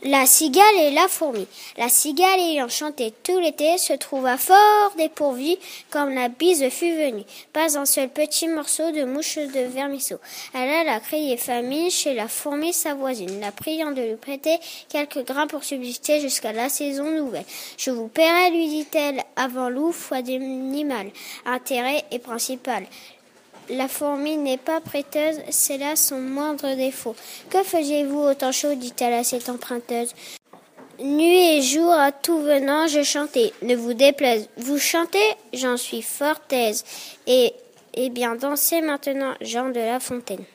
La cigale et la fourmi. La cigale ayant chanté tout l'été se trouva fort dépourvue comme la bise fut venue. Pas un seul petit morceau de mouche de vermisseau. Elle alla crier famine chez la fourmi sa voisine, la priant de lui prêter quelques grains pour subsister jusqu'à la saison nouvelle. Je vous paierai, lui dit-elle, avant loup, foi d'animal, intérêt et principal. La fourmi n'est pas prêteuse, c'est là son moindre défaut. Que faisiez-vous au temps chaud, dit-elle à cette emprunteuse. Nuit et jour, à tout venant, je chantais. Ne vous déplaise, vous chantez, j'en suis fort aise. Et bien dansez maintenant, Jean de La Fontaine.